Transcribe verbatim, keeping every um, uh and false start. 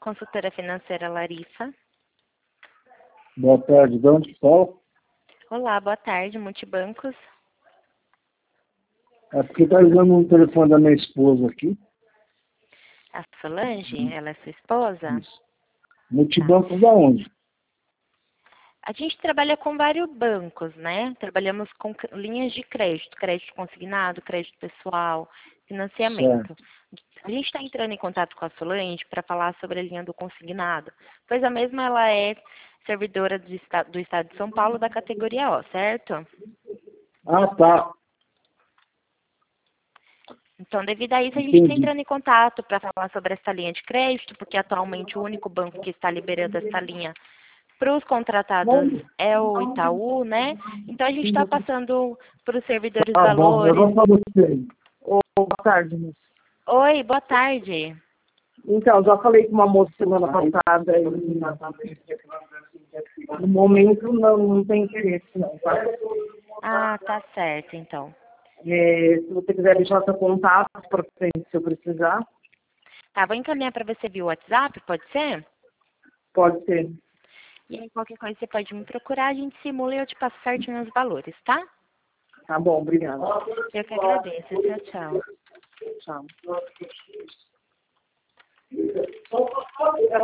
consultora financeira Larissa. Boa tarde, de onde fala? Olá, boa tarde, Multibancos. É porque está ligando um telefone da minha esposa aqui. A Solange, ela é sua esposa? Isso. Multibancos da onde? A gente trabalha com vários bancos, né? Trabalhamos com c- linhas de crédito, crédito consignado, crédito pessoal, financiamento. A gente está entrando em contato com a Solange para falar sobre a linha do consignado, pois a mesma ela é servidora do, esta- do Estado de São Paulo da categoria O, certo? Ah, tá. Então, devido a isso, a gente está Entendi. entrando em contato para falar sobre essa linha de crédito, porque atualmente o único banco que está liberando essa linha para os contratados é o Itaú, né? Então, a gente está passando para os servidores Tá bom, eu valores. vou para você. Ô, boa tarde, moça. Oi, boa tarde. Então, já falei com uma moça semana passada e no momento não, não tem interesse, não, tá? Ah, tá certo, então. É, se você quiser deixar seu contato para frente, se eu precisar, Tá, vou encaminhar para você via WhatsApp, pode ser? pode ser. E aí, qualquer coisa você pode me procurar, a gente simula e eu te passo certinho os valores, tá? Tá bom, obrigada. Eu que agradeço. Tchau, tchau. Tchau.